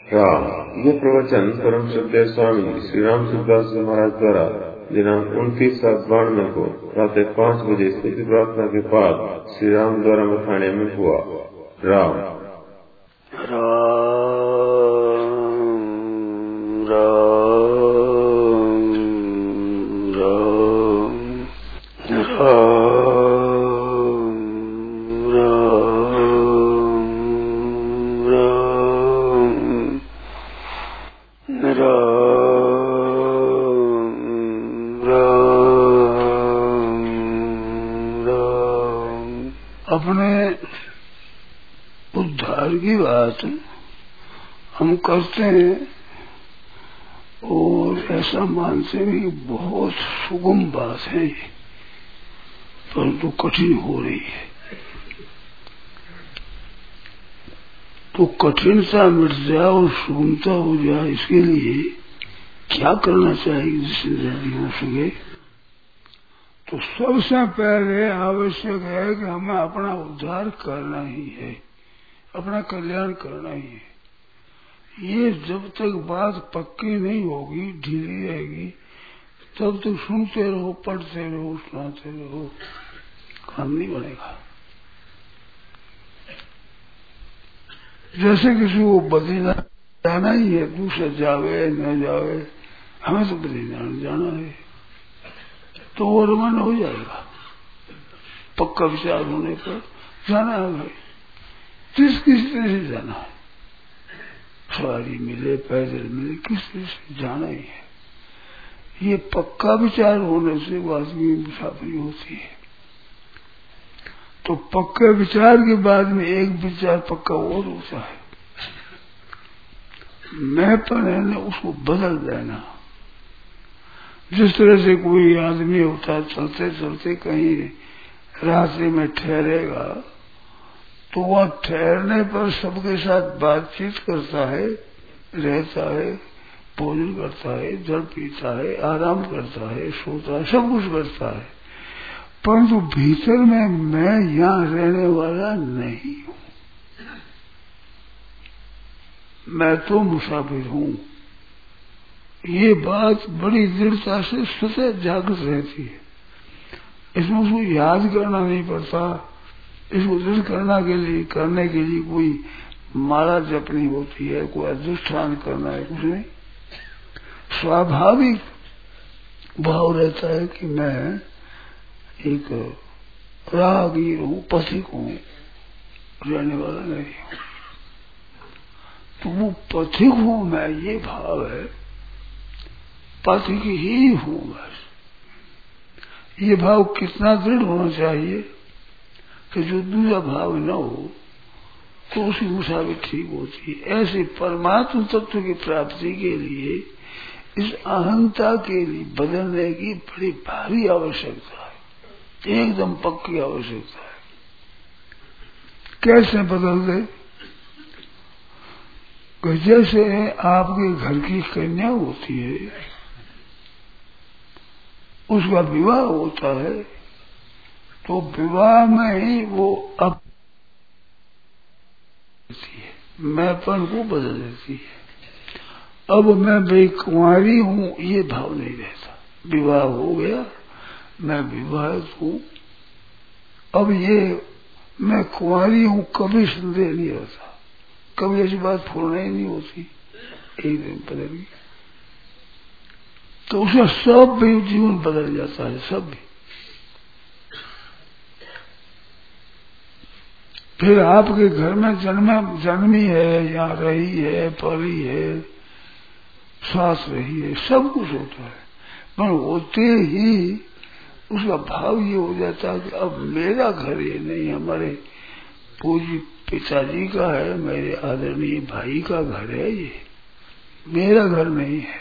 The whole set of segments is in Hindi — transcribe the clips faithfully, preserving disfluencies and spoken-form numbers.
राम। ये प्रवचन परम श्रद्धेय स्वामी श्री राम सुखदास जी महाराज द्वारा दिनांक उनतीस सात बानवे को प्रातः पाँच बजे स्तुति प्रार्थना के बाद श्री राम द्वारा मथाने में हुआ। राम राम राम अपने उद्धार की बात हम करते हैं और ऐसा मानते हैं कि बहुत सुगम बात है ये, परंतु कठिन हो रही है। तो कठिनता मिट जाए और सुगमता हो जाए, इसके लिए क्या करना चाहिए जिससे जल्दी हो सके? तो सबसे पहले आवश्यक है कि हमें अपना उद्धार करना ही है, अपना कल्याण करना ही है। ये जब तक बात पक्की नहीं होगी, ढीली रहेगी, तब तक सुनते रहो, पढ़ते रहो, सुनाते रहो, काम नहीं बनेगा। जैसे किसी को बद्रीनाथ जाना ही है, दूसरा जावे न जावे, हमें तो बद्रीनाथ जाना है, तो वो रवाना हो जाएगा। पक्का विचार होने पर जाना है भाई, किस किस तरह से जाना है, सवारी मिले पैदल मिले, किस तरह से जाना ही है। ये पक्का विचार होने से बाद में मुसाफरी होती है। तो पक्के विचार के बाद में एक विचार पक्का और होता है, मैं पर है ना, उसको बदल देना। जिस तरह से कोई आदमी होता है, चलते चलते कहीं रास्ते में ठहरेगा, तो वह ठहरने पर सबके साथ बातचीत करता है, रहता है, भोजन करता है, जल पीता है, आराम करता है, सोता है, सब कुछ करता है, परंतु भीतर में मैं यहाँ रहने वाला नहीं हूँ, मैं तो मुसाफिर हूँ। ये बात बड़ी दृढ़ता से सतत जागृत रहती है। इसमें उसको याद करना नहीं पड़ता, इसको दृढ़ करना के लिए करने के लिए कोई माला जपनी होती है, कोई अधिष्ठान करना है, कुछ नहीं। स्वाभाविक भाव रहता है कि मैं एक राहगीर हूँ, पथिक हूँ, रहने वाला नहीं हूँ। तो वो पथिक हूँ मैं, ये भाव है, पथिक ही हूँ बस। ये भाव कितना दृढ़ होना चाहिए कि जो दूसरा भाव न हो तो उसकी मुसाफिर ठीक होती है। ऐसे परमात्म तत्व की प्राप्ति के लिए इस अहंता के लिए बदलने की बड़ी भारी आवश्यकता है, एकदम पक्की आवश्यकता है। कैसे बदल दे? जैसे आपके घर की कन्या होती है, उसका विवाह होता है, तो विवाह में ही वो अब मैंपन को बदल देती है। अब मैं भाई कुंवारी हूँ, ये भाव नहीं रहता। विवाह हो गया, मैं विवाहित हूँ, अब ये मैं कुंवारी हूँ, कभी संदेह नहीं रहता, कभी ऐसी बात फूलना ही नहीं होती, एक दिन बदल गई तो उसका सब भी जीवन बदल जाता है, सब भी। फिर आपके घर में जन्म जन्मी है, यहाँ रही है, पली है, सांस रही है, सब कुछ होता है, पर होते ही उसका भाव ये हो जाता है कि अब मेरा घर ये नहीं, हमारे पूज्य पिताजी का है, मेरे आदरणीय भाई का घर है, ये मेरा घर नहीं है।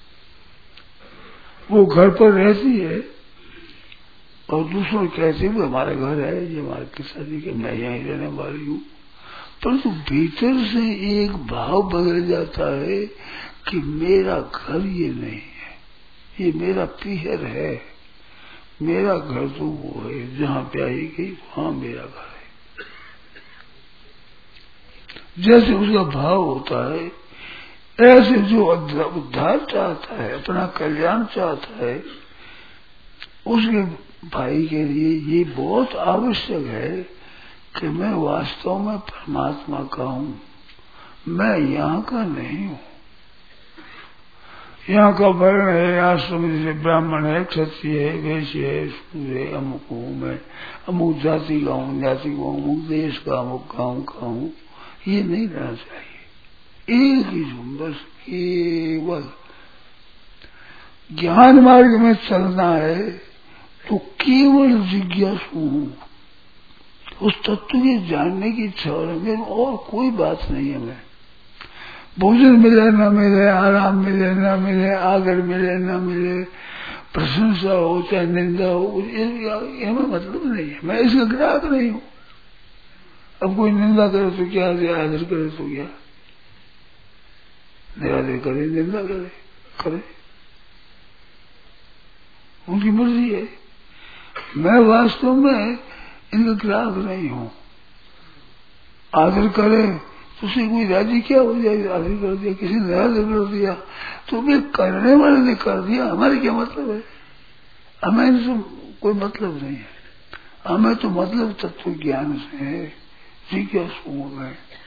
वो घर पर रहती है और दूसरों कहते हुए हमारा घर है, ये हमारे पिताजी के, मैं यहीं रहने वाली हूँ, परंतु भीतर से एक भाव बदल जाता है कि मेरा घर ये नहीं है, ये मेरा पीहर है, मेरा घर तो वो है जहाँ प्याई गई, वहां मेरा घर है। जैसे उसका भाव होता है ऐसे जो उद्धार चाहता है, अपना कल्याण चाहता है, उसके भाई के लिए ये बहुत आवश्यक है कि मैं वास्तव में परमात्मा का हूँ, मैं यहाँ का नहीं हूँ। यहाँ का वर्ण है, आश्रम जैसे ब्राह्मण है, क्षत्रिय है, वैश्य है, शूद्र है, अमुक हूँ मैं, अमुक जाति का हूँ, जाति का हूँ, अमुक देश का, अमुक गाँव का हूँ, ये नहीं रहना चाहिए। एक ही हूँ बस, केवल ज्ञान मार्ग में चलना है तो केवल जिज्ञासु हूँ, उस तत्व के जानने की इच्छा हो रही है, और कोई बात नहीं है। मैं भोजन मिले न मिले, आराम मिले न मिले, आदर मिले न मिले, प्रशंसा हो चाहे निंदा हो, ये हमें मतलब नहीं है। मैं इसका ग्राहक नहीं हूँ। अब कोई निंदा करे तो क्या, आदर करे तो क्या, निरादर करे, निंदा करे करे उनकी मर्जी है। मैं वास्तव में इनका ग्राहक नहीं हूँ। आदर करे तो उसे कोई राजी क्या हो जाए, आदर कर दिया, किसी ने आदर कर दिया तो भी करने वाले ने कर दिया, हमारे क्या मतलब है? हमें इनसे कोई मतलब नहीं है। हमें तो मतलब तत्व ज्ञान से है, जिज्ञासु है।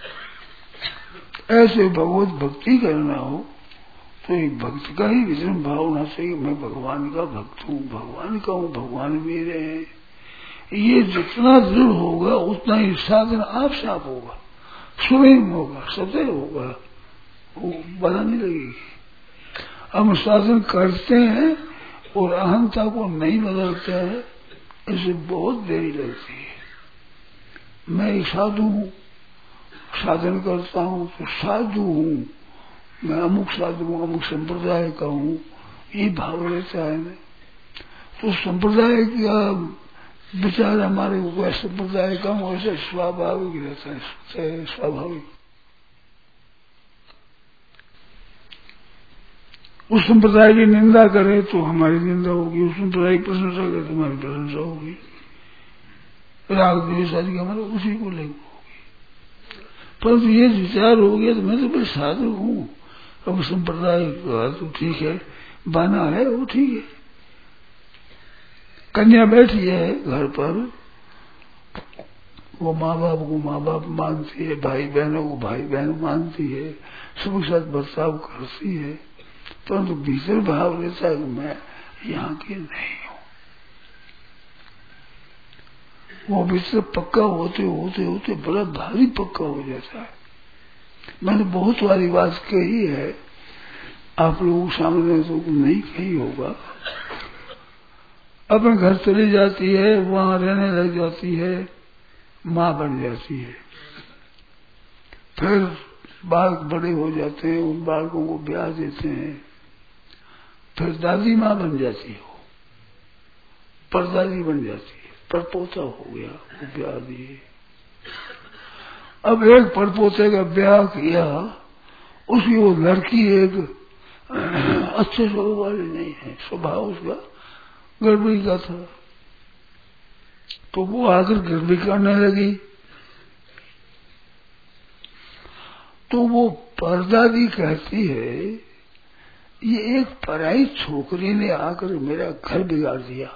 ऐसे भगवत भक्ति करना हो तो एक भक्त का ही विजन भाव होना चाहिए। मैं भगवान का भक्त हूँ, भगवान का हूँ, भगवान मेरे हैं। ये जितना दृढ़ होगा उतना ही साधन आप से आप होगा, स्वयं होगा, सदैव होगा, वो बदलने लगेगी। हम साधन करते हैं और अहंता को नहीं बदलते हैं, इसे बहुत देरी लगती है। मैं एक साधु हूँ, साधन करता हूँ तो साधु हूँ, मैं अमुक साधु हूँ, अमुक संप्रदाय का हूँ, ये भाव रहता है। मैं तो संप्रदाय का विचार हमारे ऊपर, संप्रदाय का हूँ ऐसा स्वाभाविक रहता है, स्वाभाविक। उस संप्रदाय की निंदा करे तो हमारी निंदा होगी, उस संप्रदाय की प्रशंसा करे तो हमारी प्रशंसा होगी। राग द्वेष आदि हमारे उसी को लेकर होगी। परंतु ये विचार हो गया तो मैं तो बस साधु हूँ। अब संप्रदाय का तो ठीक है, बना है वो ठीक है। कन्या बैठी है घर पर, वो माँ बाप को माँ बाप मानती है, भाई बहनों को भाई बहन मानती है, सबके साथ बर्ताव करती है, परंतु तो भीतर भाव रहता है कि मैं यहाँ की नहीं हूँ। वो भीतर पक्का होते होते होते बड़ा भारी पक्का हो जाता है। मैंने बहुत बारी बात कही है, आप लोगों के सामने तो नहीं कही होगा। अपने घर चली जाती है, वहां रहने लग जाती है, माँ बन जाती है। फिर बालक बड़े हो जाते हैं, उन बालकों को ब्याह देते हैं, फिर दादी माँ बन जाती है, वो परदादी बन जाती है, परपोता हो गया, वो ब्याह दिए। अब एक परपोते का ब्याह किया, उसकी वो लड़की एक अच्छे स्वभाव वाली नहीं है, स्वभाव उसका गड़बड़ी का था, तो वो आकर गड़बड़ी करने लगी। तो वो परदादी कहती है, ये एक पराई छोकरी ने आकर मेरा घर बिगाड़ दिया,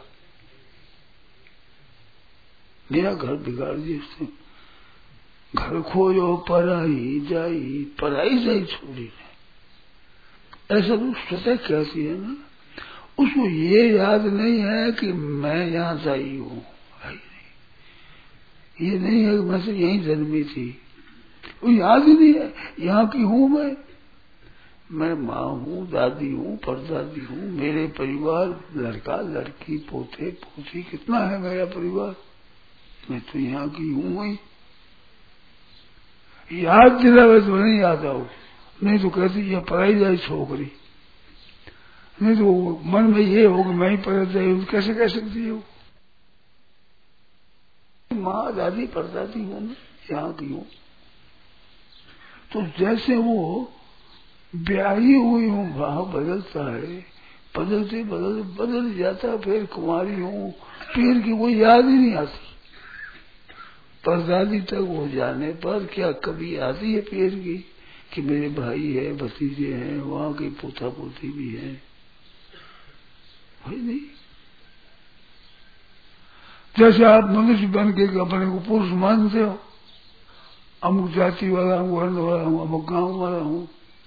मेरा घर बिगाड़ दिया उसने। घर खोजो पराई जाई, पराई जाई छोरी ने, ऐसा तो स्वतः कहती है ना। उसको ये याद नहीं है कि मैं यहाँ जाई हूँ, ये नहीं है कि मैं से यहीं जन्मी थी, वो याद ही नहीं है यहाँ की हूँ मैं। मैं माँ हूँ, दादी हूँ, परदादी हूँ, मेरे परिवार लड़का लड़की पोते पोती कितना है मेरा परिवार, मैं तो यहाँ की हूँ वही। याद दिलावे तो नहीं याद आओ, नहीं तो कहती ये पढ़ाई जाए छोकरी, नहीं तो मन में ये हो कि मैं ही पढ़ जाए, कैसे कह सकती हो। माँ दादी परदादी हूँ, यहाँ की हूँ। तो जैसे वो ब्याही हुई हूँ, भाव बदलता है, बदलते बदल बदल जाता, फिर कुमारी हूँ, फिर की कोई याद ही नहीं आती। परदादी तक हो जाने पर क्या कभी आती है पीर की, कि मेरे भाई है, भतीजे हैं, वहां के पोता पोती भी हैं, भाई नहीं। जैसे आप मनुष्य बन के अपने को पुरुष मानते हो, अमुक जाति वाला हूँ, वर्ण वाला हूँ, अमुक गांव वाला हूँ,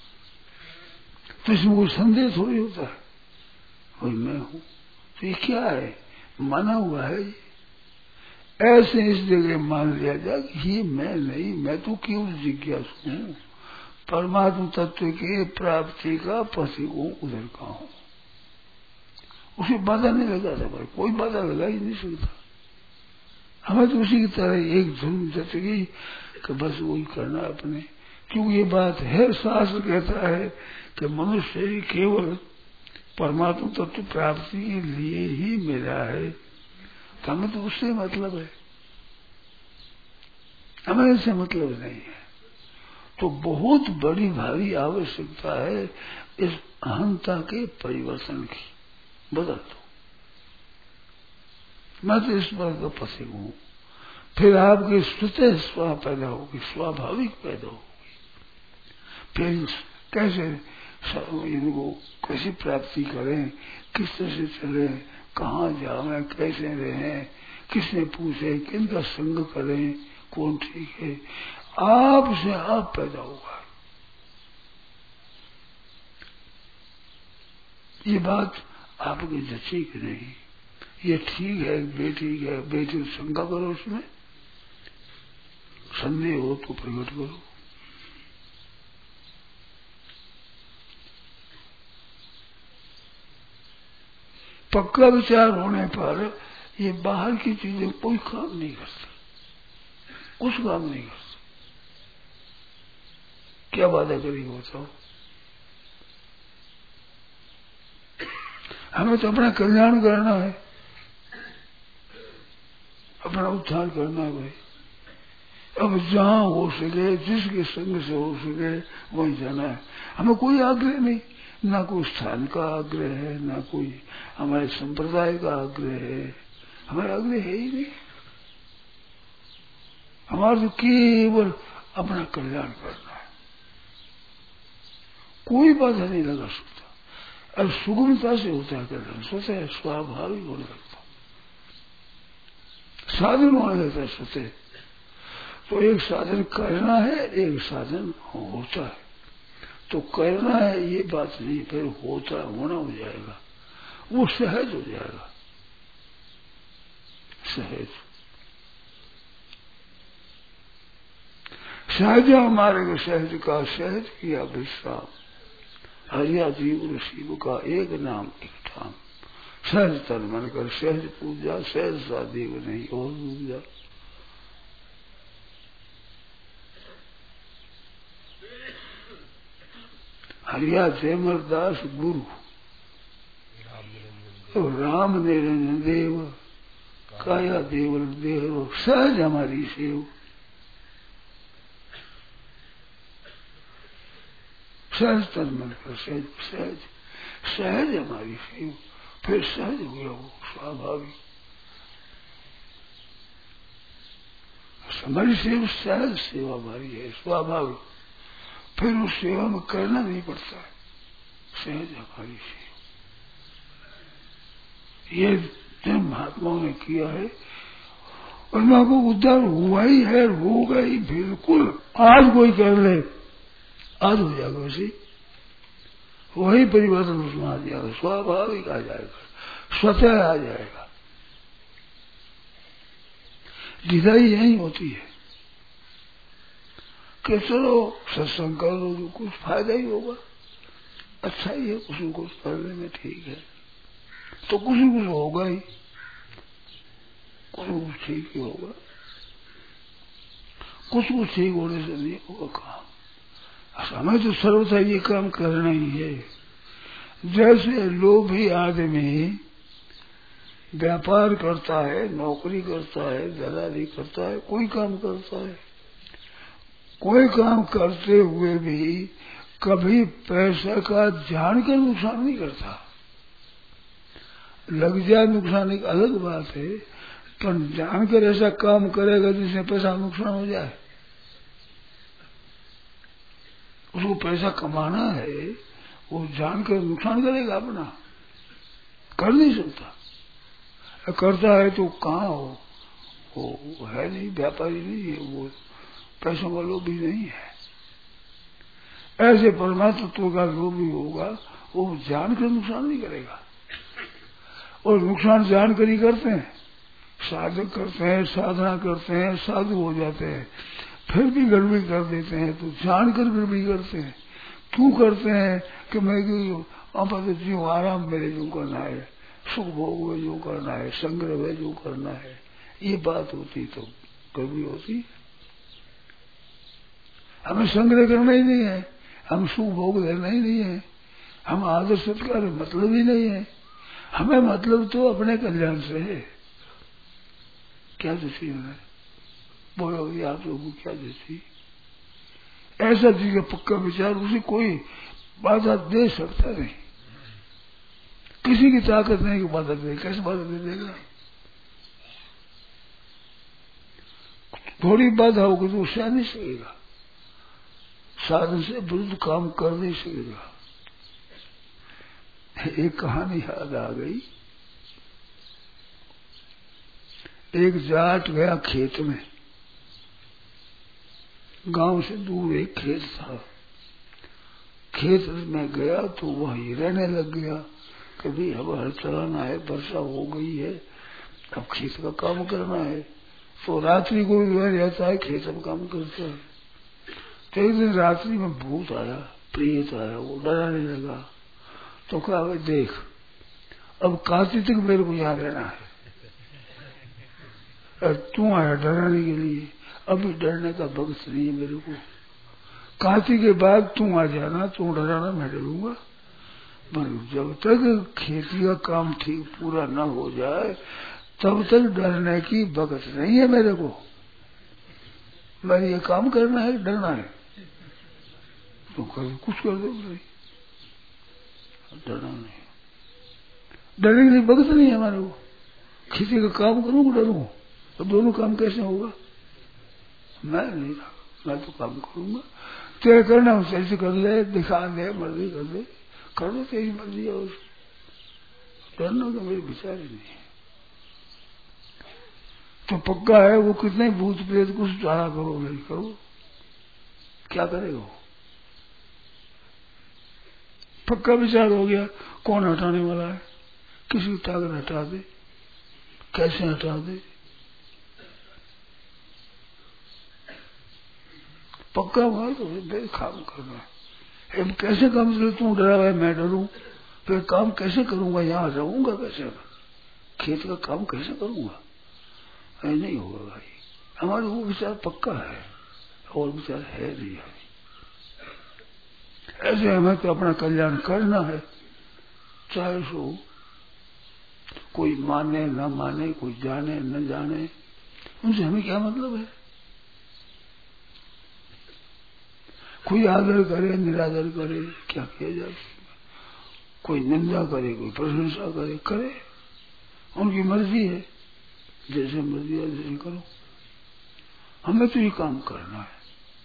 तो इसमें कोई संदेह थोड़ी होता है वही मैं हूँ। तो ये क्या है? माना हुआ है। ऐसे इस जगह मान लिया जाए कि ये मैं नहीं, मैं तो केवल जिज्ञासु हूँ, परमात्मा तत्व के प्राप्ति का पथिक हूँ, उधर का हूँ। उसे बाधा नहीं लगा था भाई, कोई बाधा लगा ही नहीं सकता। हमें तो उसी की तरह एक धुन जत गई कि बस वही करना अपने, क्योंकि ये बात है, शास्त्र कहता है कि मनुष्य केवल परमात्मा तत्व प्राप्ति के लिए ही मिला है, तो हमें तो उससे मतलब है, हमें इससे मतलब नहीं है। तो बहुत बड़ी भारी आवश्यकता है इस अहंता के परिवर्तन की। बदल दो, मैं तो इस पर का पथिक हूं। फिर आपकी स्वतः स्व पैदा होगी, स्वाभाविक पैदा होगी। फिर कैसे इनको कैसी प्राप्ति करें, किस तरह से चले, कहाँ जावे, कैसे रहें, किसने पूछे, किनका संग करें, कौन ठीक है, आप से आप पैदा होगा। ये बात आपकी जची कि नहीं, ये ठीक है बेटी है, बेटी शंका करो, उसमें संदेह हो तो प्रकट करो। पक्का विचार होने पर ये बाहर की चीजें कोई काम नहीं करती, कुछ काम नहीं करती। क्या वादा करेगी बताओ? हमें तो अपना कल्याण करना है, अपना उद्धार करना है भाई। अब जहां हो सके, जिसके संग से हो सके वहीं जाना है। हमें कोई आग्रह नहीं, ना कोई स्थान का आग्रह है, ना कोई हमारे संप्रदाय का आग्रह है, हमारा आग्रह है ही नहीं। हमारा तो केवल अपना कल्याण करना है, कोई बाधा नहीं लगा सकता। और सुगमता से होता है कल्याण, सोचा है स्वाभाविक होने लगता, साधन होने लगता है सोचे। तो एक साधन करना है, एक साधन होता है। तो करना है ये बात नहीं, फिर होता होना हो जाएगा, वो सहज हो जाएगा, सहज। सहज हमारे को सहज का सहज किया विश्राम, हरिया जीव शिव का एक नाम एक ठाम। सहज तन मन कर सहज पूजा, सहज सा देव नहीं और पूजा। हरिया जयमरदास गुरु, तो राम निरंजन देव, काया देवल देव, सहज हमारी सेव। सहज तन मन कर सहज, सहज सहज हमारी सेव, फिर सहज हो गया वो स्वाभाविक। हमारी सेव सहज सेवा हमारी है, स्वाभाविक। फिर उस सेवा में करना नहीं पड़ता है, सहज हमारी सेवा। ये जन्म महात्माओं ने किया है, और मां को उद्धार हुआ ही है, होगा ही बिल्कुल। आज कोई कर ले, आज हो जाएगा, वैसे वही परिवर्तन उसमें आ जाएगा, स्वाभाविक आ जाएगा, स्वतः आ जाएगा। ढिलाई यही होती है कि चलो सत्संग कर लो, कुछ फायदा ही होगा, अच्छा ही है, कुछ न कुछ करने में ठीक है, तो कुछ न कुछ होगा ही, कुछ न कुछ ठीक ही होगा। कुछ कुछ ठीक होने से नहीं होगा काम। हमें तो सर्वथा ये काम करना ही है। जैसे लोभी आदमी व्यापार करता है, नौकरी करता है, दलाली करता है, कोई काम करता है, कोई काम करते हुए भी कभी पैसे का जानकर नुकसान नहीं करता। लग जाए नुकसान एक अलग बात है, पर जानकर ऐसा काम करेगा जिससे पैसा नुकसान हो जाए, उसको पैसा कमाना है, वो जानकर नुकसान करेगा अपना, कर नहीं सकता। करता है तो कहाँ हो, वो है नहीं, व्यापारी नहीं है, वो पैसों का लोभी नहीं है। ऐसे परमात्मा तत्व का लोभी होगा, वो जानकर नुकसान नहीं करेगा। और नुकसान जानकर ही करते हैं, साधक करते हैं, साधना करते हैं, साधु हो जाते हैं, फिर भी गड़बड़ी कर देते हैं, तो जानकर गड़बड़ी करते हैं। क्यों करते हैं कि मैं अपने जीव आराम मेरे जो करना है, सुख भोग में जो करना है, संग्रह में जो करना है, ये बात होती तो गड़बड़ी होती। हमें संग्रह करना ही नहीं है, हम सुख भोग लेना ही नहीं है, हम आदर सत्कार मतलब ही नहीं है। हमें मतलब तो अपने कल्याण से है। क्या देती है, बोलो आप लोगों को क्या देती? ऐसा जी का पक्का विचार, उसे कोई बाधा दे सकता नहीं, किसी की ताकत नहीं कि बाधा दे। कैसे बाधा दे देगा? थोड़ी बाधा होगी तो सह नहीं सकेगा, साधन से विरुद्ध काम कर नहीं सकेगा। एक कहानी याद आ गई। एक जाट गया खेत में, गांव से दूर एक खेत था। खेत में गया तो वहीं रहने लग गया। कभी अब हल चलाना है, वर्षा हो गई है, अब खेत का काम करना है, तो रात्रि को वह रहता है, खेत में काम करता है। तो एक दिन रात्रि में भूत आया, प्रेत आया, वो डराने लगा। तो कहा देख, अब कार्तिक तक मेरे को यहाँ रहना है, तू आया डराने के लिए, अभी डरने का वक्त नहीं है मेरे को। कार्तिक के बाद तू आ जाना, तू डराना, मैं डरूंगा। जब तक खेती का काम ठीक पूरा न हो जाए तब तक डरने की वक्त नहीं है मेरे को। मैंने ये काम करना है, डरना है तो कर, कुछ कर दो भाई, डरना नहीं, डरने के लिए वक्त नहीं है हमारे को। खेती का काम करूँ डरूँ तो दोनों काम कैसे होगा? मैं नहीं, मैं तो काम करूंगा, तेरे करना ऐसे कर ले, दिखा दे, मर्जी कर दे, कर दो तेरी मर्जी। और डरना तो मेरे विचार ही नहीं है। तो पक्का है वो कितने भूत प्रेत कुछ चारा करो नहीं करो, क्या करेगा वो? पक्का विचार हो गया, कौन हटाने वाला है? किसी ताकत हटा दे, कैसे हटा दे? पक्का हुआ तो फिर काम करना है। कैसे काम करे? तू डरा है, मैं डरूं, फिर काम कैसे करूंगा? यहाँ रहूंगा कैसे? खेत का काम कैसे करूंगा? ऐ नहीं होगा भाई। हमारा वो विचार पक्का है और विचार है नहीं है। ऐसे हमें तो अपना कल्याण करना है, चाहे सो कोई माने न माने, कोई जाने न जाने, उनसे हमें क्या मतलब है? कोई आदर करे निरादर करे, क्या किया जाए? कोई निंदा करे, कोई प्रशंसा करे, करे, उनकी मर्जी है, जैसे मर्जी है जैसे करो। हमें तो ये काम करना है,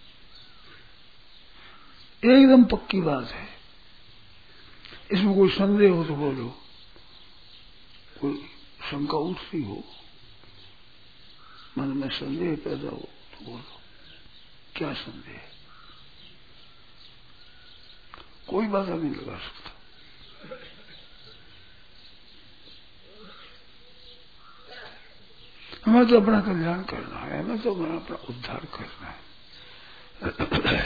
एकदम पक्की बात है। इसमें कोई संदेह हो तो बोलो, कोई शंका उठती हो, मन में संदेह पैदा हो तो बोलो, क्या संदेह है? कोई बाधा नहीं लगा सकता। हमें तो अपना कल्याण करना है, हमें तो अपना उद्धार करना है।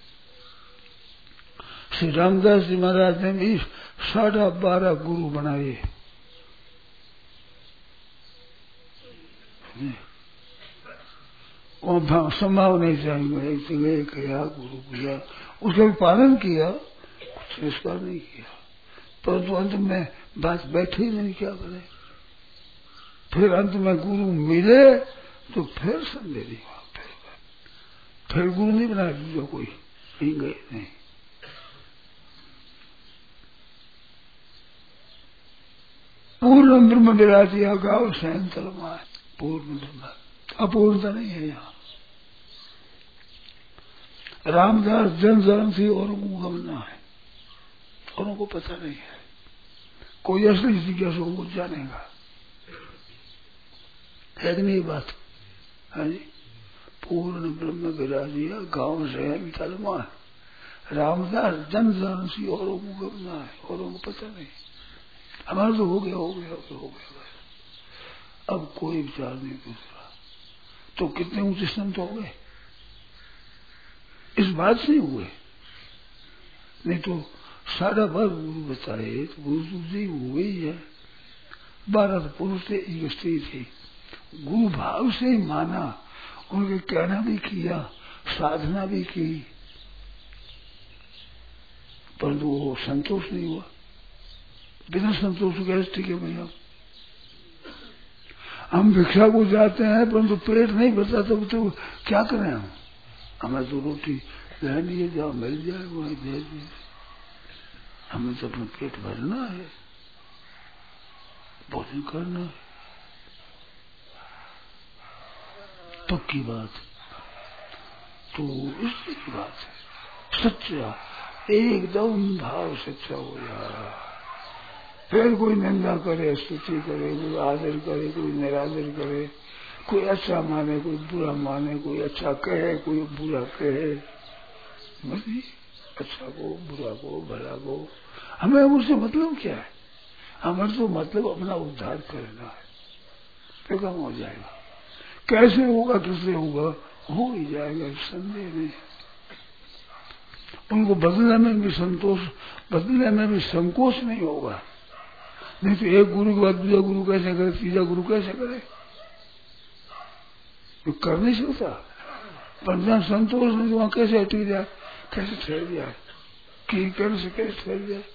श्री रामदास जी महाराज ने भी साढ़ा बारह गुरु बनाए। और संभाव नहीं चाहिए, एक जगह किया गुरु किया, उसका भी पालन किया, संस्कार नहीं किया, परंतु अंत में बात बैठे ही नहीं, क्या करे? फिर अंत में गुरु मिले तो फिर संदेह नहीं हुआ, फिर फिर गुरु नहीं बना जो कोई नहीं गए नहीं। पूर्ण ब्रह्म विराजिया गाँव सैंतल माए, पूर्ण ब्रह्म, अपूर्णता नहीं है यहाँ। रामदास जन जन से औरों को गमना है, औरों को पता नहीं है। कोई असली जिज्ञासु को जानेगा, है कि नहीं बात? हाँ जी, पूर्ण ब्रह्म विराजिया गांव से है मितालमा। रामदास जन जन से औरों को गमना है, औरों को पता नहीं। हमारा तो हो गया हो गया हो गया, हो गया बस। अब कोई विचार नहीं दूसरा। तो कितने ऊंचे संत हो गए इस बात से हुए, नहीं तो सारा बार गुरु बताए तो गुरु जी हुए ही है। बारह पुरुष थे, एक स्त्री थी, गुरु भाव से ही माना, उनके कहना भी किया, साधना भी की, परंतु वो संतोष नहीं हुआ। बिना संतोष कैसे ठीक है भैया? हम भिक्षा को जाते हैं परंतु पेट नहीं भरता, तब तो क्या करें हम? हमें तो रोटी लेनी है, जहाँ मिल जाए वही दे दे, हमें तो अपना पेट भरना है, भोजन करना है। पक्की बात। तो इसलिए की बात है, सच्चा एकदम भाव सच्चा हो जा। फिर कोई निंदा करे, स्तुति करे, कोई आदर करे, कोई निरादर करे, कोई अच्छा माने, कोई बुरा माने, कोई अच्छा कहे, कोई बुरा कहे, नहीं, अच्छा को, बुरा को, भला को, हमें उससे मतलब क्या है? हमें तो मतलब अपना उद्धार करना है, फिर काम हो जाएगा। कैसे होगा, किससे होगा, हो ही जाएगा, संदेह नहीं। उनको बदलने में भी संतोष, बदलने में भी संकोच नहीं होगा। नहीं तो एक गुरु के बाद दूसरा गुरु कैसे करे, तीसरा गुरु कैसे करे? तो कर नहीं सकता। पर संतोष नहीं तो वहां कैसे हटी जाए, कैसे ठहर जाए, कि कर से कैसे ठहर जाए,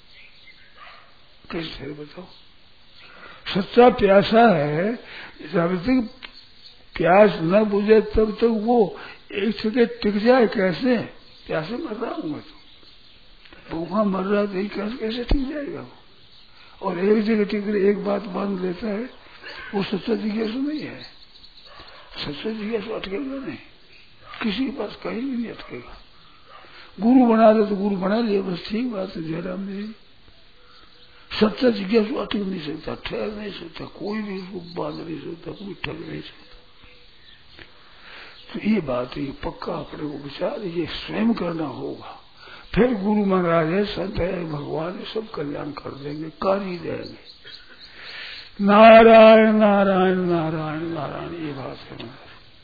कैसे ठहर बताओ? सच्चा प्यासा है, जब तक प्यास न बुझे तब तक तो वो एक जगह टिक जाए कैसे? प्यासे मर रहा हूँ मैं, तो भूखा मर रहा तो कैसे कैसे टिक जाएगा वो? और एक जगह टिक एक बात बांध लेता है, वो सच्चा जिज्ञासु नहीं है। सच्चा जिज्ञासु अटकेगा नहीं, किसी के पास कहीं भी नहीं अटकेगा। गुरु बना दे तो गुरु बना लिया, बस ठीक बात है, जयराम जी। सच्चा जिज्ञासु अटक नहीं सकता, ठहर नहीं सकता, कोई भी उसको बांध नहीं सकता, कोई ठग नहीं सकता। तो ये बात है, पक्का अपने को विचार ये स्वयं करना होगा। फिर गुरु महाराज है, संत है, भगवान है, सब कल्याण कर देंगे, कर ही देंगे। नारायण नारायण नारायण नारायण, ये बात है।